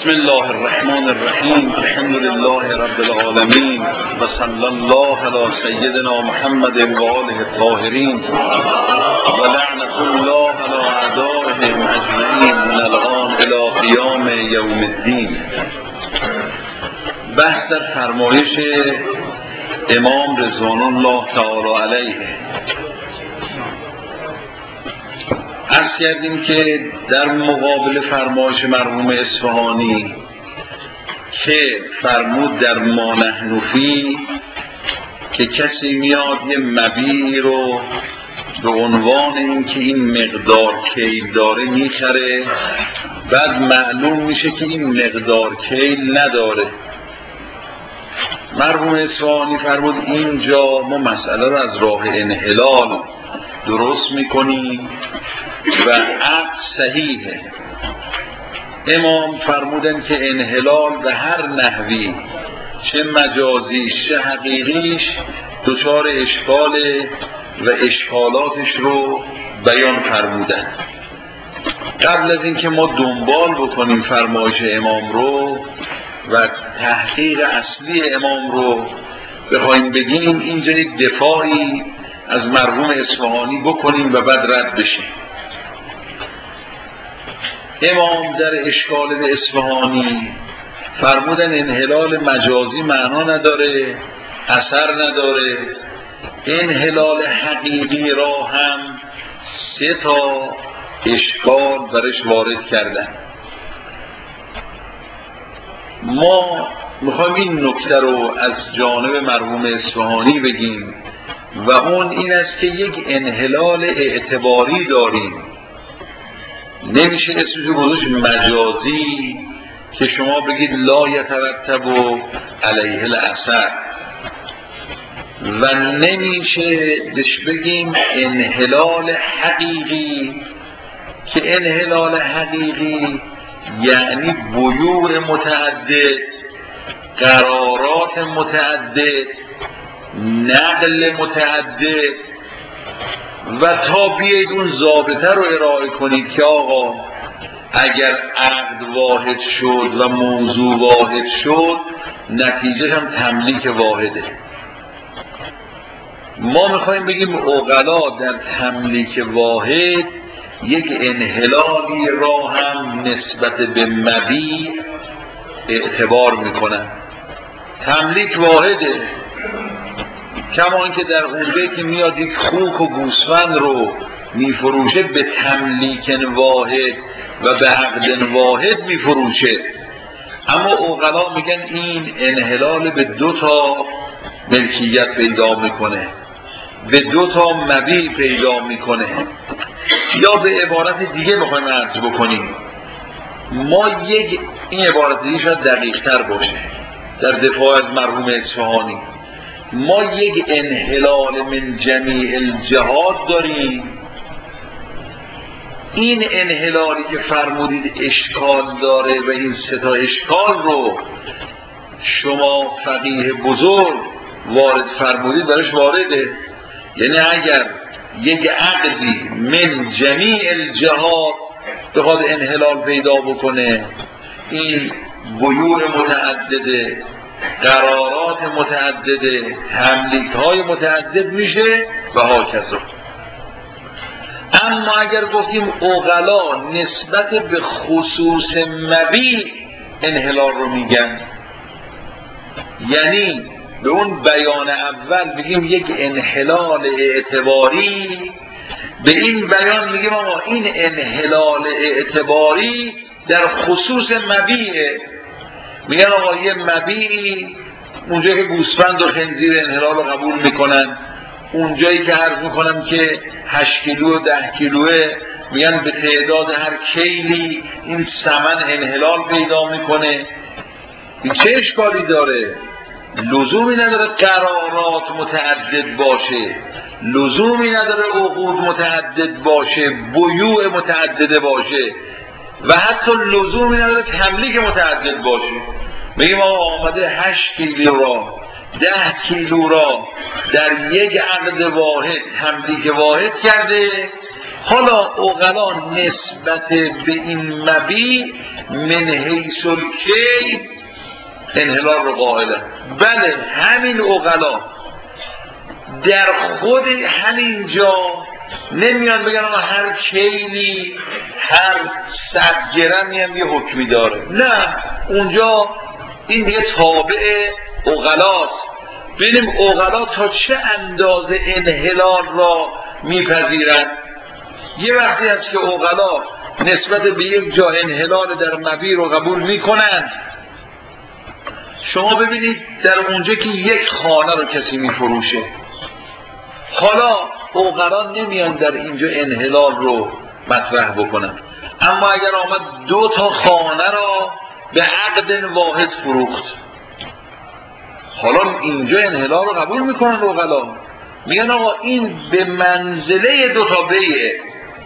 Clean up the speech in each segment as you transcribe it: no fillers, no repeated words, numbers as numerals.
بسم الله الرحمن الرحیم. الحمد لله رب العالمین و صلی الله علی سیدنا محمد و آله الطاهرین و لعنة الله علی اعدائهم اجمعین من الان الی قیام یوم الدین. بحث در فرمایش امام رضوان الله تعالی علیه. عرض کردیم که در مقابل فرمایش مرحوم اصفهانی که فرمود در ما نحن فیه که کسی میاد یه مبیعی رو به عنوان اینکه این مقدار کیل داره میخره، بعد معلوم میشه که این مقدار کیل نداره. مرحوم اصفهانی فرمود اینجا ما مسئله رو از راه انحلال درست میکنیم و عقد صحیحه. امام فرمودن که انحلال به هر نحوی، چه مجازیش چه حقیقیش، دچار اشکاله و اشکالاتش رو بیان فرمودن. قبل از اینکه ما دنبال بکنیم فرمایش امام رو و تحقیق اصلی امام رو بخوایم بگیم، اینجا یک دفاعی از مرحوم اصفهانی بکنیم و بعد رد بشیم. امام در اشکال به اصفهانی فرمودن انحلال مجازی معنا نداره، اثر نداره. انحلال حقیقی را هم 3 تا اشکال برش وارد کردن. ما میخوایم این نکته رو از جانب مرحوم اصفهانی بگیم و اون این است که یک انحلال اعتباری داریم. نمیشه اسمشو گذاشت مجازی که شما بگید لا یترتب علیه الاثر، و نمیشه بگیم انحلال حقیقی که انحلال حقیقی یعنی بیوع متعدد، قرارات متعدد، نقل متعدد، و تا بیاید اون ضابطه رو ارائه کنید که آقا اگر عقد واحد شد و موضوع واحد شد نتیجه هم تملیک واحده. ما میخوایم بگیم عقلا در تملیک واحد یک انحلالی را هم نسبت به مبیع اعتبار میکنن. تملیک واحده، کما اینکه در اونجایی که میاد یک خوک و گوسفند رو میفروشه به تملیک واحد و به عقد واحد میفروشه، اما عقلا میگن این انحلال به 2 تا ملکیت پیدا میکنه، به 2 تا مبیع پیدا میکنه. یا به عبارت دیگه بخوایم عرض بکنیم، ما این عبارت دیگه شاید دقیق تر باشه در دفاع از مرحوم اصفهانی، ما یک انحلال من جمیع الجهات داریم. این انحلالی که فرمودید اشکال داره و این 3 تا اشکال رو شما فقیه بزرگ وارد فرمودید برش وارده. یعنی اگر یک عقدی من جمیع الجهات بخواد انحلال پیدا بکنه، این بیوع متعدده، قرارات متعدده، تملیک های متعدد میشه و هاکذا. اما اگر گفتیم عقلا نسبت به خصوص مبیع انحلال رو میگن، یعنی به اون بیان اول بگیم یک انحلال اعتباری، به این بیان میگیم آقا این انحلال اعتباری در خصوص مبیعه. میگن آقا یه مبیعی اونجایی که گوسفند و خنزیر انحلال رو قبول میکنن، اونجایی که عرض میکنم که 8 کیلو و 10 کیلوه، میگن به تعداد هر کیلی این ثمن انحلال پیدا میکنه. این چه اشکالی داره؟ لزومی نداره قرارات متعدد باشه، لزومی نداره عقود متعدد باشه، بیوع متعدد باشه، و حتی لزومی نداره تملیک متعدد باشه. بگیم آقا آمده 8 کیلو را 10 کیلو را در یک عقد واحد تملیک واحد کرده، حالا عقلا نسبت به این مبی من حیث الکی انحلال رو قائله. بله همین عقلا در خود همین جا نمیان بگن آقا هر کیلی هر 100 گرمی هم یه حکمی داره، نه، اونجا این دیگه تابع عقلاست. ببینیم عقلا تا چه اندازه انحلال را میپذیرند. یه وقتی هست که عقلا نسبت به یک جا انحلال در مبی رو قبول میکنند. شما ببینید در اونجا که یک خانه رو کسی میفروشه، حالا عقلا نمیان در اینجا انحلال رو مطرح بکنن، اما اگر آمد 2 تا خانه را به عقد واحد فروخت، حالا اینجا انحلال رو قبول میکنن عقلا، میگن آقا این به منزله 2 تا بیعه.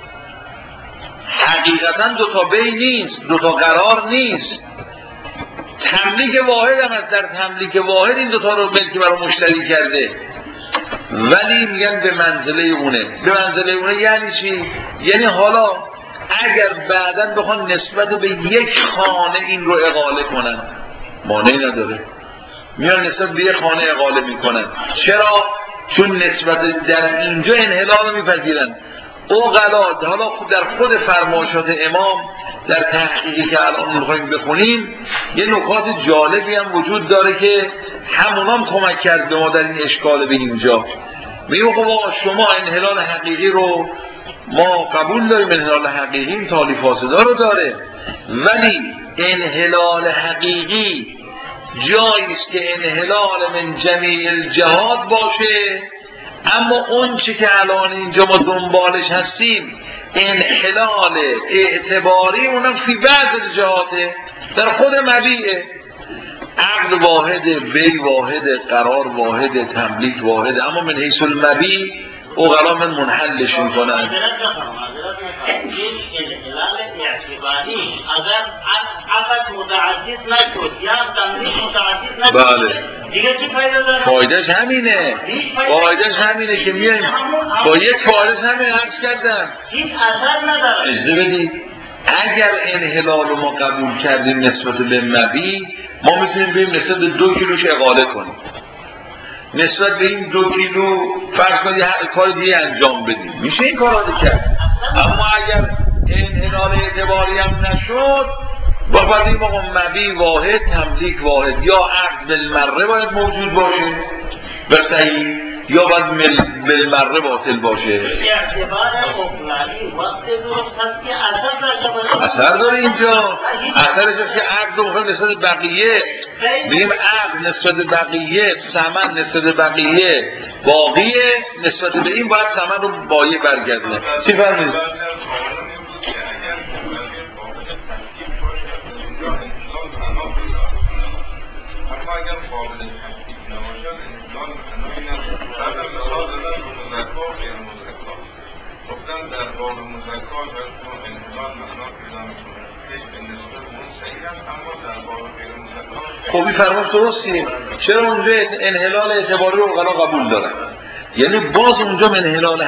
حقیقتا 2 تا بیع نیست، 2 تا قرار نیست، تملیک واحد هم است. در تملیک واحد این 2 تا رو ملکی برای مشتری کرده، ولی میگن به منزله اونه. به منزله اونه یعنی چی؟ یعنی حالا اگر بعداً بخوان نسبت به یک خانه این رو اقاله کنن مانعی نداره، میان نسبت به یک خانه اقاله میکنن. چرا؟ چون نسبت در اینجا انحلال رو میپذیرن. عقلا حالا در خود فرمایشات امام در تحقیقی که الان میخوایم بخونیم یه نکات جالبی هم وجود داره که همونام کمک کرد به ما در این اشکال به اینجا. میگه خب شما انحلال حقیقی رو ما قبول داریم، انحلال حقیقی این تالی فاسدا رو داره، ولی انحلال حقیقی جایی است که انحلال من جمیع الجهات باشه، اما اون چی که الان اینجا ما دنبالش هستیم انحلال اعتباری اونم فی بعض الجهاته، در خود مبیعه. عقد واحده، بی واحده، قرار واحده، تملیک واحده، اما من حیث المبیع عقلا من منحلش میکنن. یک انحلال اعتباری اگر عقد متعدد نشد یا تملیک متعدد نشد، بله دیگه چی فایده داره؟ فایدهش همینه، فایدهش همینه که میایم با یک فایدهش همینه عرض کردم، هیچ اثر نداره. اجازه بدید اگر انحلال رو ما قبول کردیم نسبت به مبی، ما میتونیم بریم نسبت به 2 کیلوش اقاله کنیم، نسبت به این 2 کیلو فرض کنید هر کار دیگه انجام بدیم، میشه این کار رو کرد. اما اگر انحلال اعتباری هم نشد باید این موقع مبی واحد، تملیک واحد، یا عقد بالمره باید موجود باشه صحیح، یا باید بالمره باطل باشه. اعتبار عقلانی وقت درست هست که اثر داره اینجا. اثرش هست که عقد رو مخواهیم نسبت بقیه بگیم عقد نسبت بقیه، ثمن نسبت بقیه باقیه، نسبت به این باید ثمن رو بایه برگردونه. چی فرمید؟ اگر قابل تفکیک نباشد انحلال معنایی ندارد. بعد مثال دادن به مزکا و غیر مزکا، گفتن در باب مزکا چون انحلال معنا پیدا میکنه به نسبت اون صحیح است، اما در باب غیر مزکا خب این فرماش درستیه. چرا اونجا انحلال اعتباری رو عقلا قبول دارن؟ یعنی باز اونجا انحلال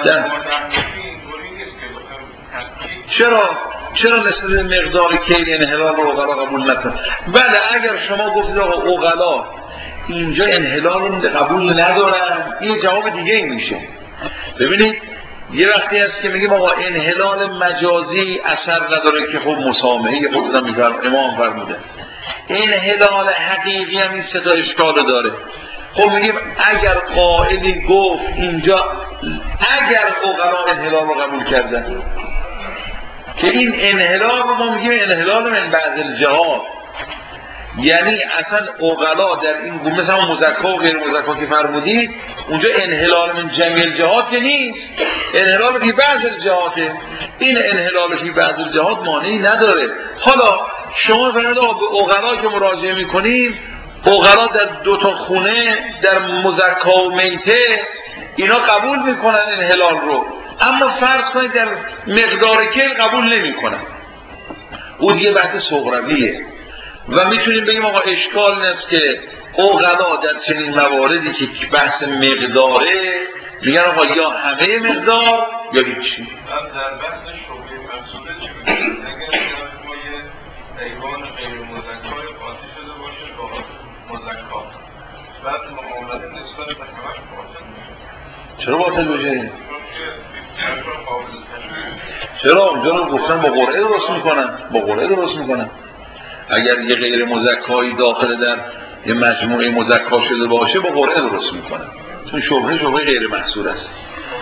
چرا نسبت مقدار کیل انحلال رو عقلا قبول نکنه؟ بله اگر شما گفتید آقا عقلا اینجا انحلال رو قبول ندارن، این جواب دیگه این میشه. ببینید یه وقتی هست که میگیم آقا انحلال مجازی اثر نداره که خب مسامحه خودم میفرم امام فرموده، انحلال حقیقی هم این 3 تا اشکال داره. خب میگیم اگر قائلی گفت اینجا اگر عقلا انحلال رو قبول کردن که این انحلال رو ما میگیم انحلال من بعض الجهات، یعنی اصلا عقلا در این گونه مثلا مزکا و غیر مزکا که فرمودید اونجا انحلال من جمیع الجهات که نیست، انحلال فی بعض الجهاته. این انحلال فی بعض الجهات مانعی نداره. حالا شما فرمودید به عقلا که مراجعه میکنیم، عقلا در 2 تا خونه در مزکا و میته اینا قبول میکنن انحلال رو، اما فرض کنید در مقدار کیل قبول نمیکنن. اون یه بحث صغرویه و میتونیم بگیم آقا اشکال نیست که عقلا در چنین مواردی که بحث مقداره میگن آقا یا همه مقدار یا هیچی. در بحث شبهه مقصوده چی میگوید؟ اگر ما یه حیوان غیر مزکای قاطی شده باشه با مزکا، بعد معامله نسبت به همش باطل میشه. چرا باطل بشه؟ چون که قابل تشریح. چرا اونجا رو گفتن با قرعه درست میکنن، با قرعه درست میکنن. اگر یه غیر مزکایی داخل در یه مجموعه مزکا شده باشه با قرعه درست میکنن، چون شبهه غیر محصور است.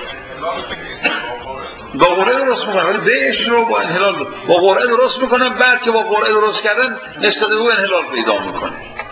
با قرعه درست میکنن، ولی بهش رو با انحلال با قرعه درست میکنن. بعد که با قرعه درست کردن نسبت به او انحلال پیدا میکنه.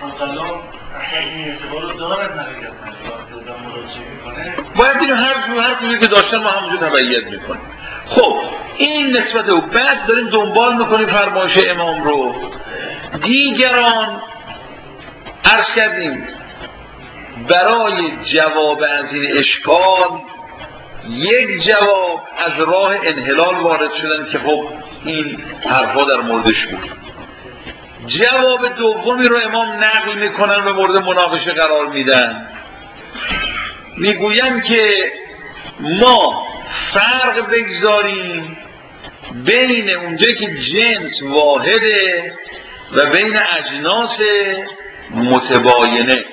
باید دیگه هر چیزی که داشتن ما همونجا تبعیت میکنیم. خب این نسبت او. بعد داریم دنبال میکنیم فرمایش امام رو. دیگران عرض کردیم برای جواب از این اشکال یک جواب از راه انحلال وارد شدن که خب این حرفا در موردش بود. جواب دومی رو امام نقل میکنن و مورد مناقشه قرار میدن. میگوین که ما فرق بگذاریم بین اونجایی که جنس واحده و بین اجناس متباینه.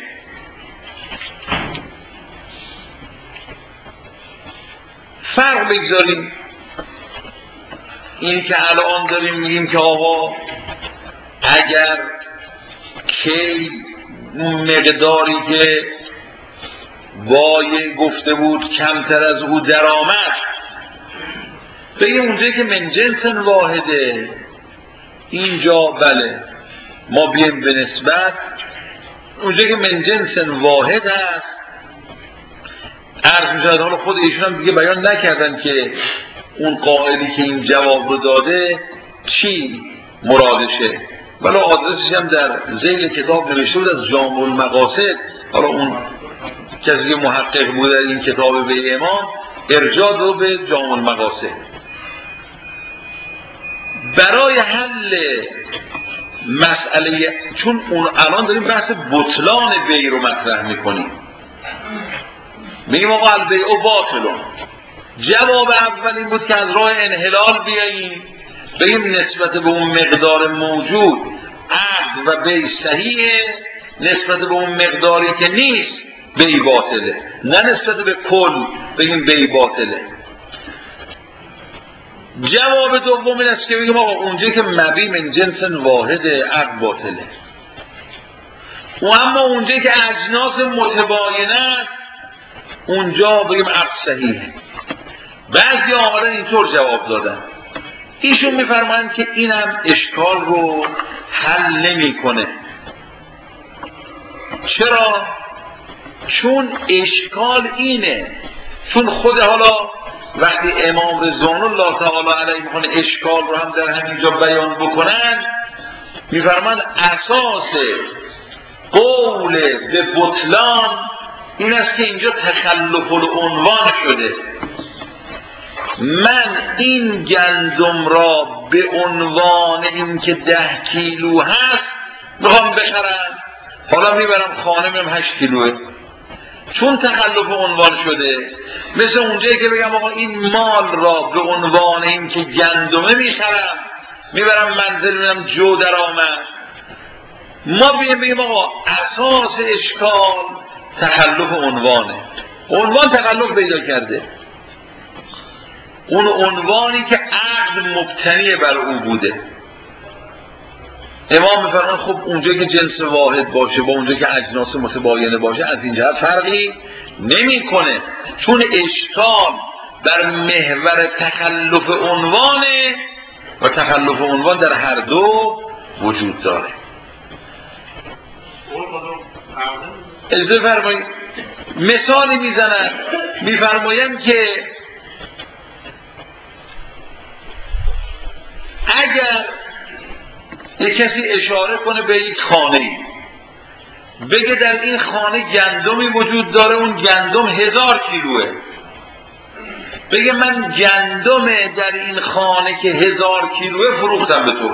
فرق بگذاریم. اینی که الان داریم میگیم که آقا اگر کی مقداری که وای گفته بود کمتر از او درآمد، بگیم اونجایی که من جنس واحده، اینجا بله ما بیایم به نسبت اونجایی که من جنس واحد هست. عرض میشود حالا خود ایشون هم دیگه بیان نکردن که اون قائلی که این جواب رو داده چی مرادشه، ولی آدرسش هم در ذیل کتاب نوشته بود از جامع المقاصد. حالا اون کسی که محقق بود در این کتاب به امام ارجاع رو به جامع المقاصد. برای حل مسئله، چون اون الان داریم بحث بطلان بیع رو مطرح میکنیم، میگیم آقا البیع باطلون. جواب اول این بود که از راه انحلال بیاییم بگیم نسبت به اون مقدار موجود عقد و بیع صحیحه، نسبت به اون مقداری که نیست بیع باطله، نه نسبت به کل بگیم بیع باطله. جواب دوم این است که بگیم آقا اونجایی که مبیع من جنس واحد عقد باطله، و اما اونجایی که اجناس متباینه اونجا بگیم عقد صحیحه. بعضی آمدن اینطور جواب دادن. ایشون میفرمایند که اینم اشکال رو حل نمیکنه. چرا؟ چون اشکال اینه، چون خود حالا وقتی امام رضوان الله تعالی علیه میخوان اشکال رو هم در همینجا بیان بکنن، میفرمایند اساس قول به بطلان این است که اینجا تخلف العنوان شده. من این گندم را به عنوان این که 10 کیلو هست میخوام بخرم، حالا میبرم خانه میرم 8 کیلوه، چون تخلف عنوان شده. مثل اونجایی که بگم آقا این مال را به عنوان این که گندمه میخرم میبرم منزل میرم جو در آمد. ما بگیم آقا اساس اشکال تخلف عنوانه. عنوان تخلف پیدا کرده، اون عنوانی که عقد مبتنی بر او بوده. امام میفرمان خب اونجایی که جنس واحد باشه با اونجایی که اجناس متباینه باشه از این جهت فرقی نمیکنه، چون اشکال بر محور تخلف عنوانه و تخلف عنوان در هر دو وجود داره. اجازه فرمایید مثالی میزنن، میفرمایند که اگر یک کسی اشاره کنه به یک خانه‌ای، بگه در این خانه گندمی وجود داره، اون گندم 1000 کیلوه، بگه من گندم در این خانه که 1000 کیلوه فروختم به تو.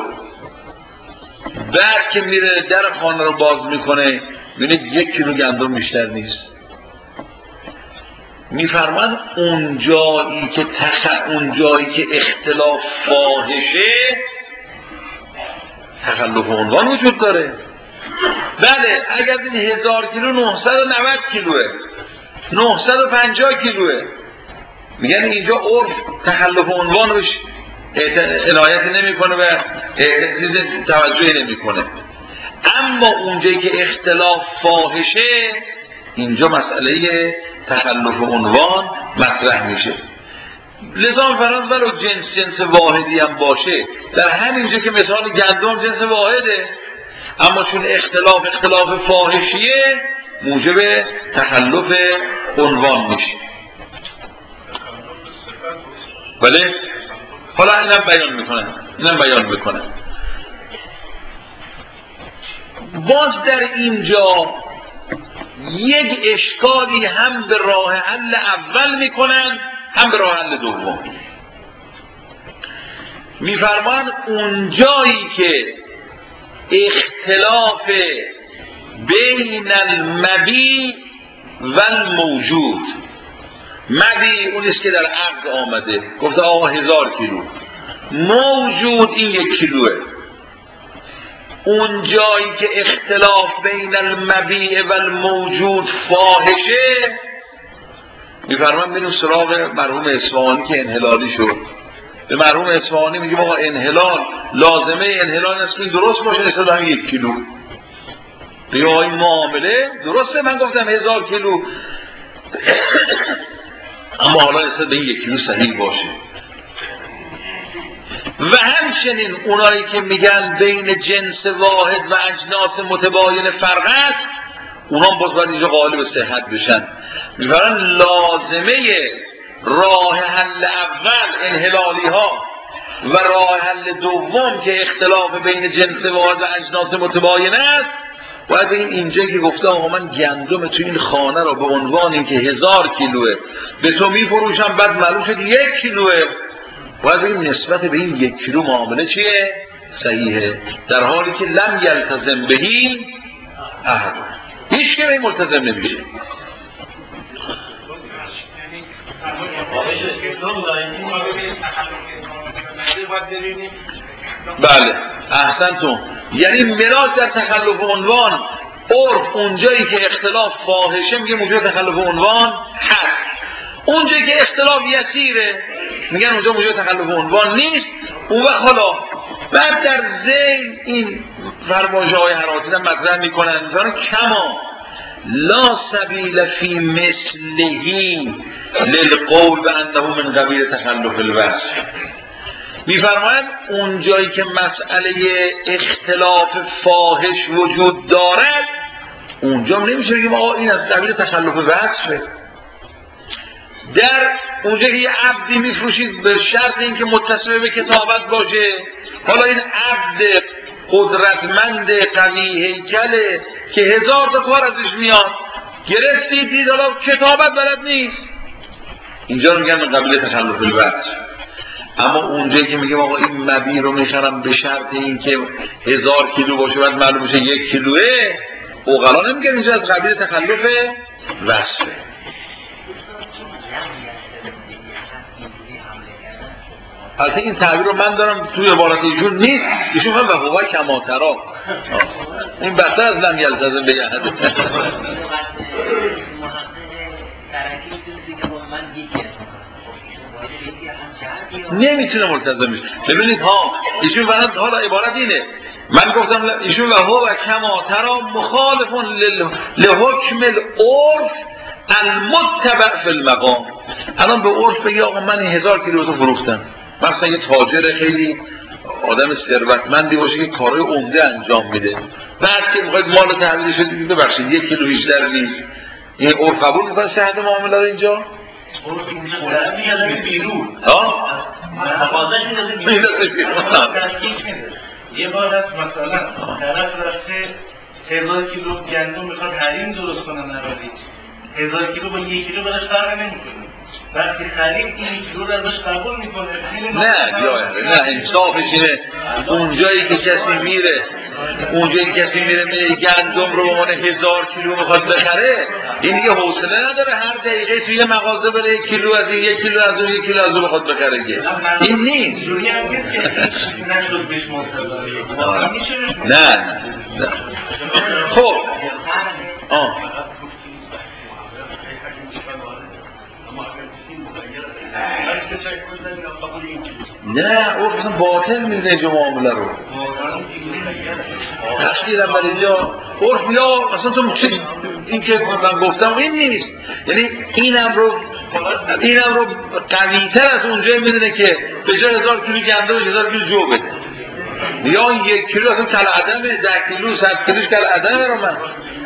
بعد که میره در خانه رو باز میکنه میبینه 1 کیلو گندم بیشتر نیست. میفرمان اون جایی که اختلاف فاحشه تخلف عنوان وجود داره. بله اگر این 1000 کیلو 990 کیلوه 950 کیلوه، میگن اینجا عرف تخلف عنوان روش عنایت نمیکنه و توجه نمیکنه. اما اونجایی که اختلاف فاحشه اینجا مسئله تخلف عنوان مطرح میشه. لذا فرض برای جنس واحدی هم باشه، در همینجا که مثال گندم جنس واحده، اما چون اختلاف فاحشیه موجب تخلف عنوان میشه. بله حالا اینم بیان میکنن. باز در اینجا یک اشکالی هم به راه حل اول میکنن هم به راه حل دوم. میفرمان اونجایی که اختلاف بین المبی و الموجود، مبی اونیست که در عقد آمده، گفته آقا 1000 کیلو، موجود این 1 کیلوه. اون جایی که اختلاف بین المبیع و الموجود فاحشه، میفرمان بینو سراغ مرحوم اصفهانی که انحلالی شد. به مرحوم اصفهانی میگیم آقا انحلال، لازمه انحلال است که این درست باشه نسبت هم 1 کیلو. بگیم آقا این معامله درسته، من گفتم 1000 کیلو اما حالا نسبت به این 1 کیلو صحیح باشه. و همچنین اونایی که میگن بین جنس واحد و اجناس متباین فرق است، اونا باز باید اینجا قائل به صحت بشن. میفرمایند لازمه راه حل اول انحلالی ها و راه حل دوم که اختلاف بین جنس واحد و اجناس متباین است، باید بگیم اینجا که گفته آقا من گندم تو این خانه را به عنوان اینکه 1000 کیلوه به تو میفروشم، بعد معلوم شد 1 کیلوه، باید بگیم نسبت به این 1 کیلو معامله چیه؟ صحیحه، در حالی که لم یلتزم بهی احد، هیچ که به این ملتزم نمیشه. بله احسنتون. یعنی ملاک در تخلف عنوان عرف اونجایی که اختلاف فاحشه میگه موجب تخلف عنوان هست، اونجایی که اختلاف یسیره میگن اونجا موجب تخلف عنوان نیست. اون وقت حالا بعد در ذیل این فرمایشه های حراتی هم مطرح میکنن میگن کما لا سبیل فی مثلهی للقول به انه من قبیل تخلف الوصف. میفرماید اون جایی که مسئله اختلاف فاحش وجود دارد اونجا نمیشه بگیم آقا این از قبیل تخلف وصفه. در اونجا که یه عبدی میفروشید به شرط اینکه متصل به کتابت باشه، حالا این عبد قدرتمند قوی هیکله که 1000 تا کار ازش میاد، گرفتید دید حالا کتابت بلد نیست، اینجا رو میگن من قبیل تخلف الوصف. اما اونجایی که میگم آقا این مبی رو میخرم به شرط اینکه 1000 کیلو باشه بعد معلوم میشه 1 کیلوه، عقلا نمیگن اینجا از قبیل تخلف وصفه. البته این تعبیر رو من دارم توی عبارت ایشون نیست، ایشون هم وهو کما تری، این بهتر از لم یلتزم به احد. نمیتونه ملتزم بشه. ببینید ها ایشون فرض حالا عبارت اینه، من گفتم ایشون وهو کما تری مخالف لحکم العرف المتبع فی المقام. الان به عرف بگی آقا من 1000 کیلو رو فروختم، مثلا یه تاجر خیلی آدم ثروتمندی باشه که کارهای عمده انجام میده، بعد که میخواید مال تحویلش بدید ببخشید 1 کیلو بیشتر نیست، این عرف قبول میکنه صحت معامله رو اینجا؟ عرف میاد بیرون. ها؟ تقاضاش میاد بیرون. یه بار هست مثلا طرف رفته 1000 کیلو گندم میخواد حریم درست کنه نباید 1000 کیلو با 1 کیلو براش فرق نمیکنه. وقتی خرید این کیلو رو ازش قبول میکنه. نه انصافش اینه اونجایی که کسی میره اونجا کسی میره گندم رو به عنوان 1000 کیلو میخواد بخره، این دیگه حوصله نداره هر دقیقه توی مغازه بره 1 کیلو از این 1 کیلو از اون 1 کیلو از اون بخواد بخره که این نیست. نه خب نه او اصلا باطل میدونه جو معامله رو تشکیل هم برای اینجا عرف یا اصلا تو این که من گفتم این نیست. یعنی اینم رو قوی‌تر از اونجایی میدونه که به جای 1000 کیلو گندم 1000 کیلو جو بده، یا 1 کیلو اصلا کل عدمه، 10 کیلو 100 کیلوش کل عدمه رو من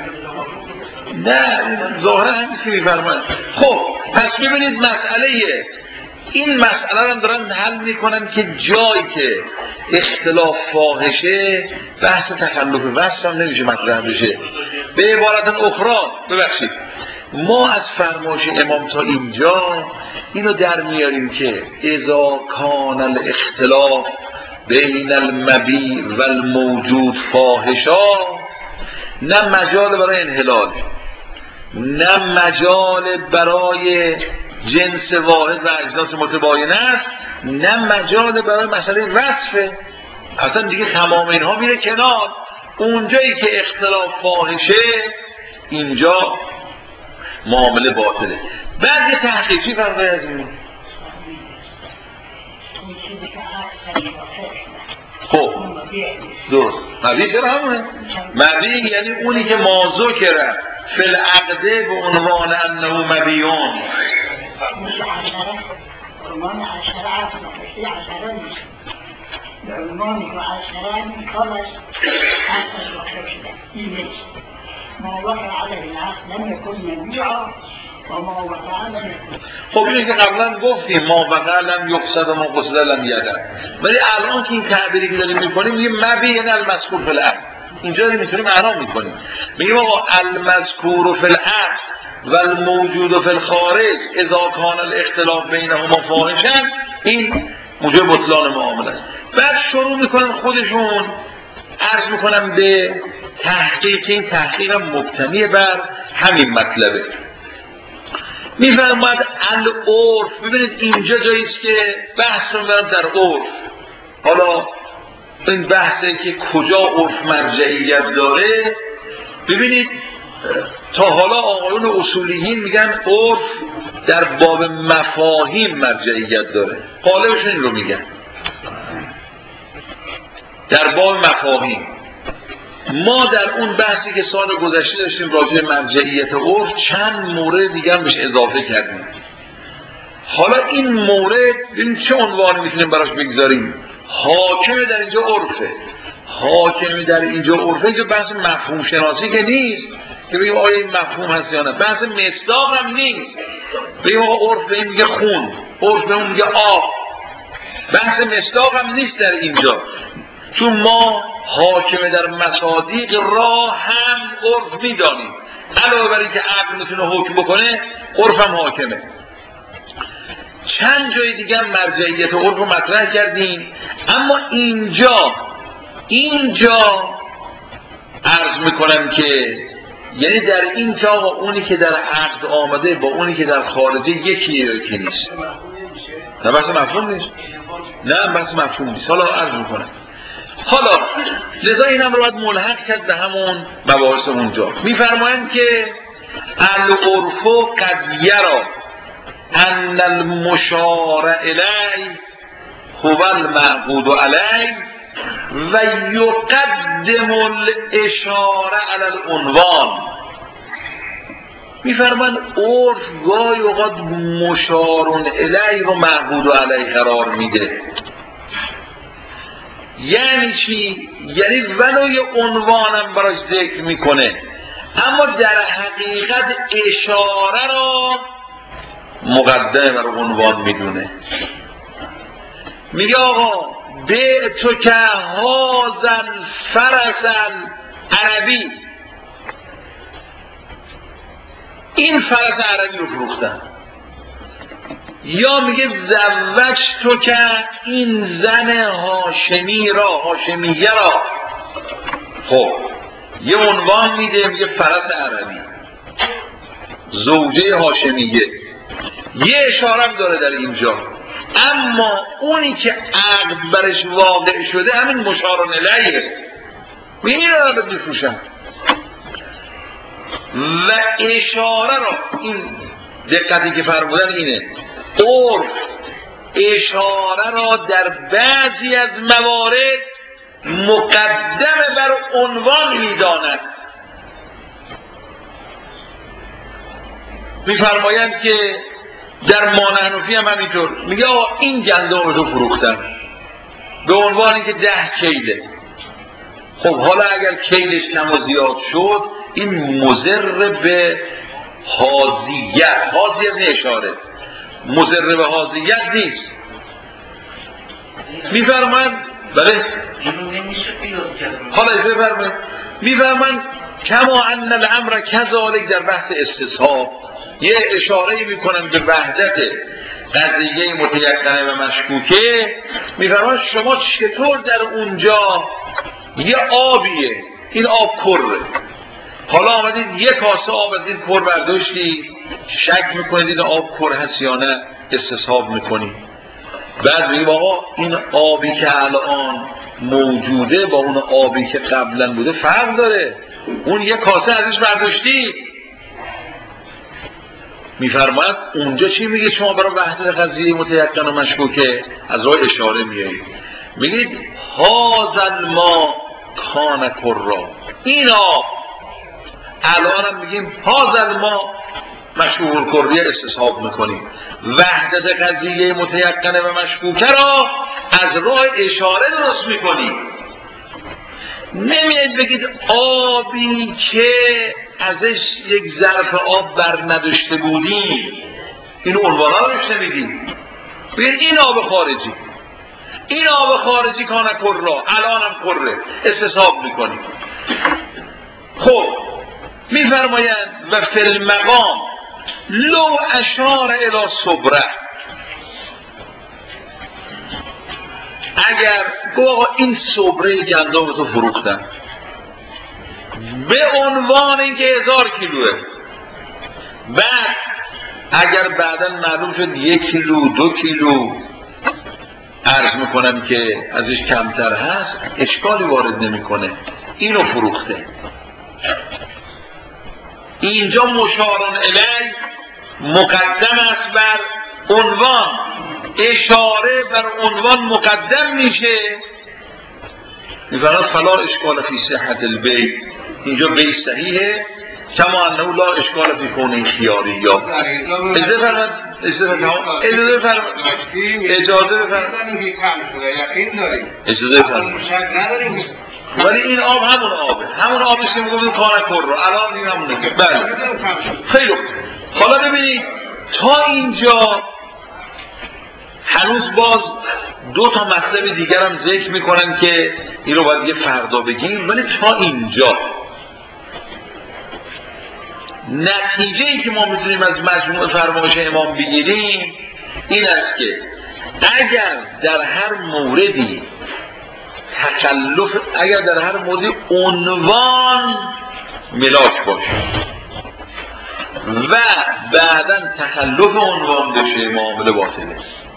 نه ظاهرا همین که میفرماید. خب پس ببینید مسئله این مسئله رو دارن حل میکنن که جایی که اختلاف فاحشه بحث تخلف وصف هم نمیشه مطرح بشه. به عبارت اخرى ببخشید ما از فرمایش امام تا اینجا اینو در میاریم که اذا کان الاختلاف بین المبیع و الموجود فاحشا، نه مجال برای انحلال، نه مجال برای جنس واحد و اجناس متباین است، نه مجال برای مسئله وصفه. اصلا دیگه تمام اینها میره کنار. اونجایی که اختلاف فاحشه اینجا معامله باطله. بعد یه تحقیقی فرقی از این خب درست مبیع چرا همونه؟ مبیع یعنی اونی که ما ذکره فی العقده به عنوان انه مبیعون عنوان عشره عقل وفي عشره مش عنوان وعشره خلص حتى وحشة إيمج ما وقع على العقل لم يكن مبيعا وما وقع لم يكن. خب اینه که قبلا گفتیم ما وقع لم یقصد و ما قصد لم یدن، ولی الان که این تعبیری که داریم میکنیم یه مبیع یعنی المذکور فی العقد. اینجا داریم میتونیم معنا میکنیم، میگیم آقا المذکور فی العقد و الموجود فی الخارج اذا کان الاختلاف بینهما فاحشا، این موجب بطلان معامله است. بعد شروع میکنن خودشون عرض میکنن به تحقیق، این تحقیق مبتنی بر همین مطلبه. میفرماید العرف، ببینید اینجا جاییست که بحث رو برم در عرف. حالا این بحثه که کجا عرف مرجعیت داره، ببینید تا حالا آقایون اصولیین میگن عرف در باب مفاهیم مرجعیت داره، غالبشون این رو میگن در باب مفاهیم. ما در اون بحثی که سال گذشته داشتیم راجع به مرجعیت عرف چند مورد دیگه هم بهش اضافه کردیم. حالا این مورد ببین چه عنوانی میتونیم براش بگذاریم. حاکم در اینجا عرفه، حاکمی در اینجا عرفه. اینجا بحث مفهوم شناسی که نیست که بگیم آیا این مفهوم هست یا نه، بحث مصداق هم نیست بگیم آقا عرف به این میگه خون، عرف به اون میگه آب، بحث مصداق هم نیست در اینجا. چون ما حاکم در مصادیق را هم عرف میدانیم، علاوه بر اینکه عقل میتونه حکم بکنه عرف هم حاکمه. چند جای دیگه هم مرجعیت عرف رو مطرح کردیم، اما اینجا عرض میکنم که یعنی در این که آقا اونی که در عقد آمده با اونی که در خارجه یکی نیست. نه بحث مفهوم نیست، نه بحث مفهوم نیست. حالا عرض میکنم، حالا لذا این هم رو باید ملحق کرد به همون مباحث اونجا. میفرمایند که العرف قد یرا ان المشار الی هو المعقود علی و یقدم الاشاره علی العنوان. میفرمایند عرف گاهی اوقات مشار الی رو معقود علی قرار میده. یعنی چی؟ یعنی ولو یه عنوانم براش ذکر میکنه، اما در حقیقت اشاره را مقدمه بر عنوان میدونه. میگه آقا به تو که هازن فرسن عربی، این فرس عربی رو فروختن. یا میگه زوج تو که این زن هاشمی را، هاشمیه را خب یه عنوان میده، میگه فرس عربی، زوجه هاشمیه، یه اشاره هم داره در اینجا، اما اونی که عقد برش واقع شده همین مشار الیه، این رو میفروشن و اشاره را، این دقتی که فرمودن اینه، عرف اشاره را در بعضی از موارد مقدم بر عنوان میداند. میفرمایند که در مانحنفی هم همینطور، میگه آقا این گندم رو فروختن به عنوانی که 10 کیله. خب حالا اگر کیلش کم و زیاد شد این مضر به حاضیت، حاضیت اشاره مضر به حاضیت نیست. میفرمایند بله حالا اجازه فرمایید، میفرمایند کما ان الامر کذالک در بحث استصحاب، یه اشاره میکنن به وحدت قضیه متیقنه و مشکوکه. میفرمایند شما چطور در اونجا یه آبیه، این آب کره، حالا آمدید یه کاسه آب از این کر برداشتید، شک میکنید این آب کره هست یا نه، استصحاب میکنید، بعد میگیم آقا این آبی که الان موجوده با اون آبی که قبلا بوده فرق داره، اون یه کاسه ازش برداشتید. میفرماید اونجا چی میگه شما برای وحدت قضیه متیقن و مشکوکه؟ از راه اشاره میایید میگید هذا الماء کان کرا، این آب، الان هم میگیم هذا الماء مشهور کریه استصحاب میکنیم. وحدت قضیه متیقنه و مشکوکه را از راه اشاره درست میکنیم. نمیاد بگید آبی که ازش یک ظرف آب بر نداشته بودیم، این عنوان ها روش نمیدیم، بگید این آب خارجی، این آب خارجی کانه کرا، الان هم کره، استصحاب میکنیم. خب میفرمایند و فی المقام لو اشار الی صبره، اگر گو آقا این صبره گندم تو فروختن به عنوان اینکه 1000 کیلوه، بعد اگر بعدا معلوم شد 1 کیلو 2 کیلو عرض میکنم که ازش کمتر هست، اشکالی وارد نمیکنه، اینو فروخته. اینجا مشارون الیه مقدم است بر عنوان، اشاره بر عنوان مقدم میشه. میفرماید فلا اشکال فی صحت البیع، اینجا بیع صحیحه، کما انه لا اشکال فی کونه خیاریات. اجازه فرمایید ولی این آب همون آبه، همون آبش که میگم کانه کر رو الان این همونه. بله خیلی حالا ببینید تا اینجا هنوز باز 2 تا مطلب دیگر هم ذکر میکنن که این رو باید یه فردا بگیم، ولی تا اینجا نتیجه ای که ما میتونیم از مجموع فرمایش امام بگیریم این است که اگر در هر موردی تکلف، اگر در هر موردی عنوان ملاک باشه و بعداً تخلف عنوان بشه معامله باطله.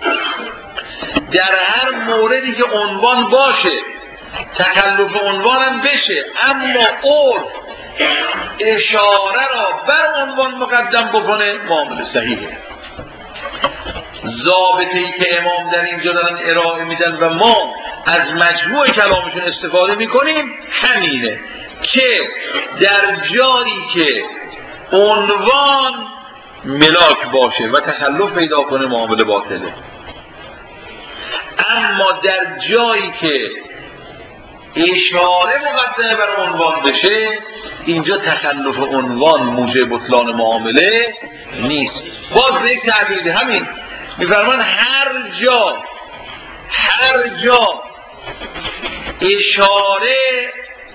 در هر موردی که عنوان باشه تخلف عنوان هم بشه اما عرف اشاره را بر عنوان مقدم بکنه معامله صحیحه. ضابطه‌ای که امام در اینجا دارن ارائه میدن و ما از مجموع کلامشون استفاده میکنیم همینه که در جایی که عنوان ملاک باشه و تخلف پیدا کنه معامله باطله، اما در جایی که اشاره مقدمه بر عنوان بشه اینجا تخلف عنوان موجب بطلان معامله نیست. باز به یک تعبیر همین میفرمان هر جا اشاره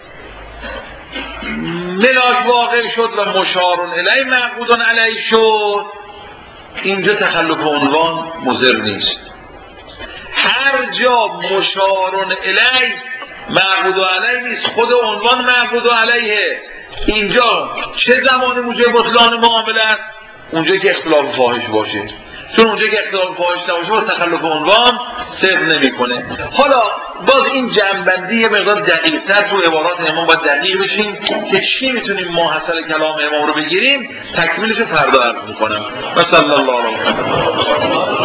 ملاک واقع شد و مشارون الیه معقودون علیه شد اینجا تخلف عنوان مضر نیست. هر جا مشارون الیه معبود علیه نیست، خود عنوان معبود علیه. اینجا چه زمانی موجب بطلان معامله است؟ اونجا که اختلاف فاحش باشه، چون اونجا که اختلاف فاحش نباشه با تخلف عنوان صدق نمیکنه. حالا باز این جنبندی یه مقدار دقیق‌تر تو عبارات امام باید دقیق بشیم که چی میتونیم ما حاصل کلام امام رو بگیریم. تکمیلش رو فردا عرض میکنم. و صلی الله علیه و سلم.